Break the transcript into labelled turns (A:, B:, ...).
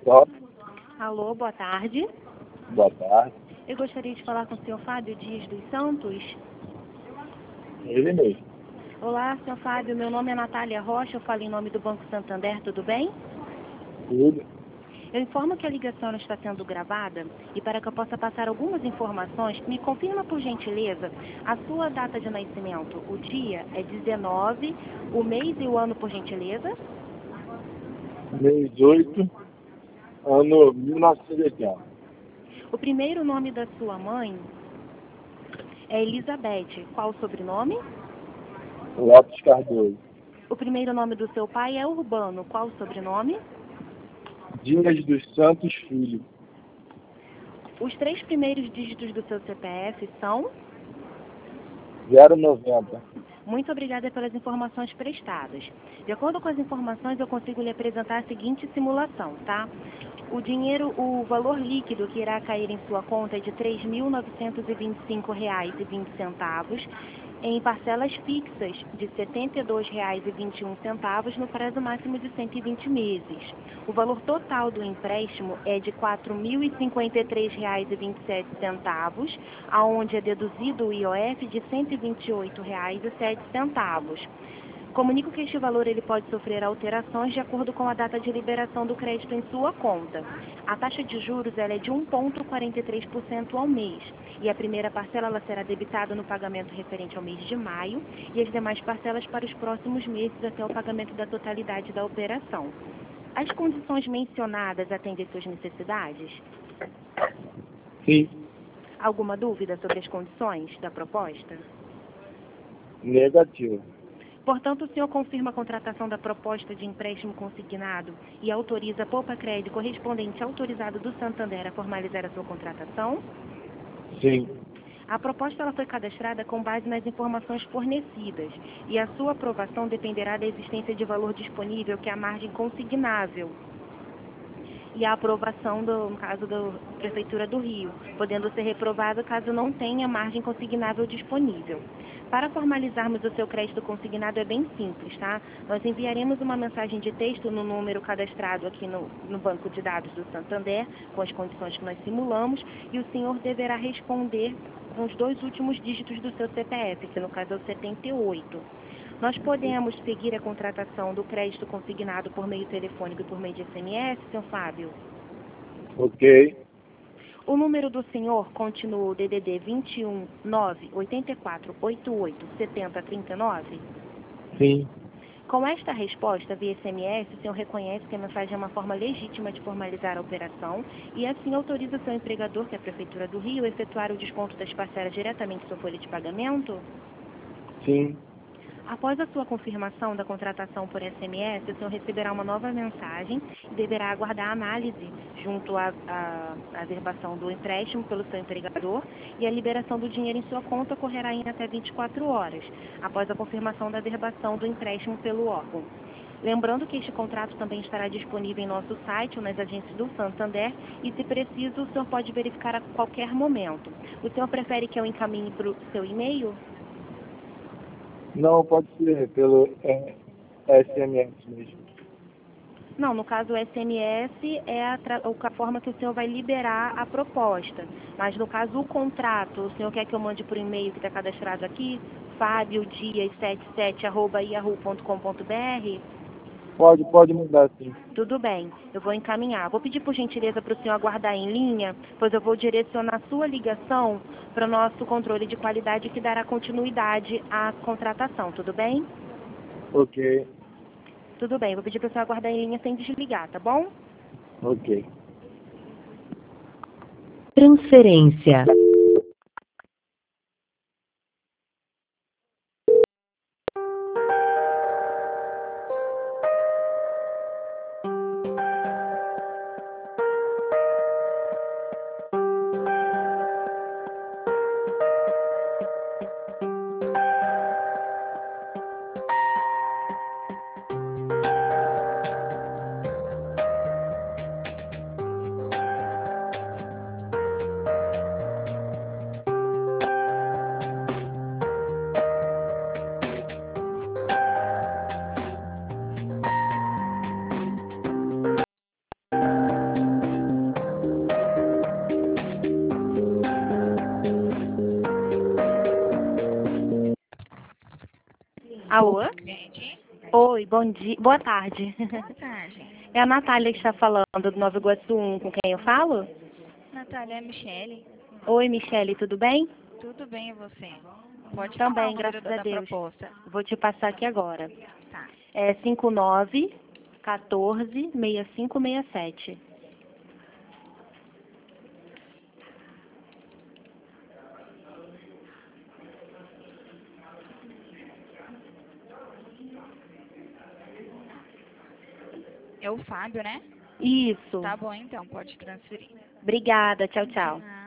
A: Só.
B: Alô, boa tarde.
A: Boa tarde.
B: Eu gostaria de falar com o senhor Fábio Dias dos Santos.
A: Ele mesmo.
B: Olá, senhor Fábio. Meu nome é Natália Rocha. Eu falo em nome do Banco Santander. Tudo bem?
A: Tudo.
B: Eu informo que a ligação está sendo gravada e para que eu possa passar algumas informações, me confirma, por gentileza, a sua data de nascimento. O dia é 19, o mês e o ano, por gentileza.
A: Mês 8, ano 1980.
B: O primeiro nome da sua mãe é Elizabeth. Qual o sobrenome?
A: Lopes Cardoso.
B: O primeiro nome do seu pai é Urbano. Qual o sobrenome?
A: Dias dos Santos Filho.
B: Os 3 primeiros dígitos do seu CPF são?
A: 090.
B: Muito obrigada pelas informações prestadas. De acordo com as informações, eu consigo lhe apresentar a seguinte simulação, tá? O valor líquido que irá cair em sua conta é de R$ 3.925,20 em parcelas fixas de R$ 72,21 no prazo máximo de 120 meses. O valor total do empréstimo é de R$ 4.053,27, aonde é deduzido o IOF de R$ 128,07. Comunico que este valor ele pode sofrer alterações de acordo com a data de liberação do crédito em sua conta. A taxa de juros ela é de 1,43% ao mês e a primeira parcela ela será debitada no pagamento referente ao mês de maio e as demais parcelas para os próximos meses até o pagamento da totalidade da operação. As condições mencionadas atendem suas necessidades?
A: Sim.
B: Alguma dúvida sobre as condições da proposta?
A: Negativo.
B: Portanto, o senhor confirma a contratação da proposta de empréstimo consignado e autoriza a Poupa Crédito correspondente autorizado do Santander a formalizar a sua contratação?
A: Sim.
B: A proposta ela foi cadastrada com base nas informações fornecidas e a sua aprovação dependerá da existência de valor disponível, que é a margem consignável, e a aprovação, no caso da Prefeitura do Rio, podendo ser reprovado caso não tenha margem consignável disponível. Para formalizarmos o seu crédito consignado é bem simples, tá? Nós enviaremos uma mensagem de texto no número cadastrado aqui no banco de dados do Santander, com as condições que nós simulamos, e o senhor deverá responder com os 2 últimos dígitos do seu CPF, que no caso é o 78. Nós podemos seguir a contratação do crédito consignado por meio telefônico e por meio de SMS, senhor Fábio?
A: Ok.
B: O número do senhor continua o DDD 21 984 88 70 39?
A: Sim.
B: Com esta resposta via SMS, o senhor reconhece que a mensagem é uma forma legítima de formalizar a operação e assim autoriza o seu empregador, que é a Prefeitura do Rio, a efetuar o desconto das parcelas diretamente em sua folha de pagamento?
A: Sim.
B: Após a sua confirmação da contratação por SMS, o senhor receberá uma nova mensagem e deverá aguardar a análise junto à averbação do empréstimo pelo seu empregador e a liberação do dinheiro em sua conta ocorrerá em até 24 horas, após a confirmação da averbação do empréstimo pelo órgão. Lembrando que este contrato também estará disponível em nosso site ou nas agências do Santander e, se preciso, o senhor pode verificar a qualquer momento. O senhor prefere que eu encaminhe para o seu e-mail?
A: Não, pode ser pelo SMS mesmo.
B: Não, no caso o SMS é a forma que o senhor vai liberar a proposta. Mas no caso o contrato, o senhor quer que eu mande por e-mail que está cadastrado aqui? fabiodias77@yahoo.com.br?
A: Pode mudar, sim.
B: Tudo bem, eu vou encaminhar. Vou pedir por gentileza para o senhor aguardar em linha, pois eu vou direcionar a sua ligação para o nosso controle de qualidade que dará continuidade à contratação, tudo bem?
A: Ok.
B: Tudo bem, vou pedir para o senhor aguardar em linha sem desligar, tá bom?
A: Ok.
C: Transferência.
B: Alô?
D: Gente,
B: Oi, bom dia. Boa tarde.
D: boa tarde.
B: É a Natália que está falando do Nova Iguaçu 1, com quem eu falo?
D: Natália, é Michele.
B: Oi, Michele, tudo bem?
D: Tudo bem e você? Pode falar
B: Também,
D: o número
B: graças a
D: da
B: Deus.
D: proposta.
B: Vou te passar aqui agora.
D: Tá.
B: É 59 14 6567.
D: É o Fábio, né?
B: Isso.
D: Tá bom então, pode transferir.
B: Obrigada. Tchau,
D: De
B: tchau.
D: nada.